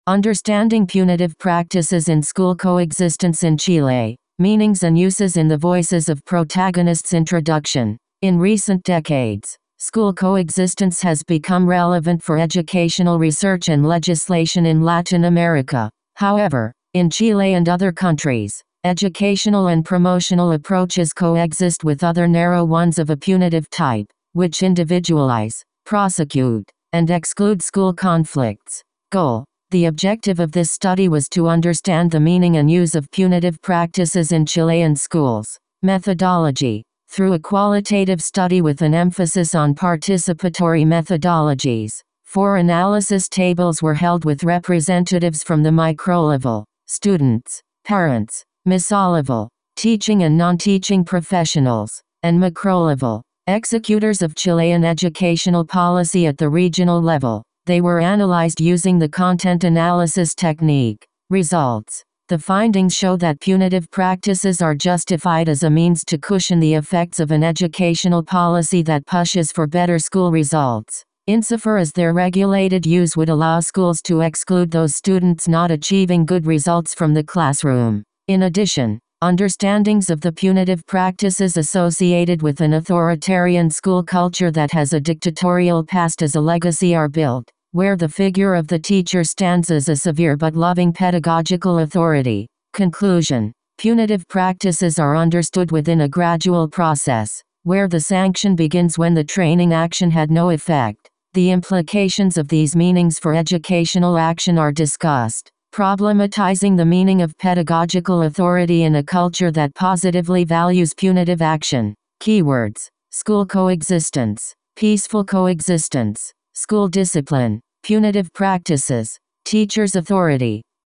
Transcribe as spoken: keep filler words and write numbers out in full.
Understanding punitive practices in school coexistence in Chile. Meanings and uses in the Voices of Protagonists introduction. In recent decades, school coexistence has become relevant for educational research and legislation in Latin America. However, in Chile and other countries, educational and promotional approaches coexist with other narrow ones of a punitive type, which individualize, prosecute, and exclude school conflicts. Goal. The objective of this study was to understand the meaning and use of punitive practices in Chilean schools. Methodology. Through a qualitative study with an emphasis on participatory methodologies, four analysis tables were held with representatives from the microlevel, students, parents, mesolevel, teaching and non-teaching professionals, and macrolevel, executors of Chilean educational policy at the regional level. They were analyzed using the content analysis technique. Results. The findings show that punitive practices are justified as a means to cushion the effects of an educational policy that pushes for better school results, insofar as their regulated use would allow schools to exclude those students not achieving good results from the classroom. In addition, understandings of the punitive practices associated with an authoritarian school culture that has a dictatorial past as a legacy are built, where the figure of the teacher stands as a severe but loving pedagogical authority. Conclusion. Punitive practices are understood within a gradual process, where the sanction begins when the training action had no effect. The implications of these meanings for educational action are discussed. Problematizing the meaning of pedagogical authority in a culture that positively values punitive action. Keywords. School coexistence, peaceful coexistence, school discipline, punitive practices, teacher's authority.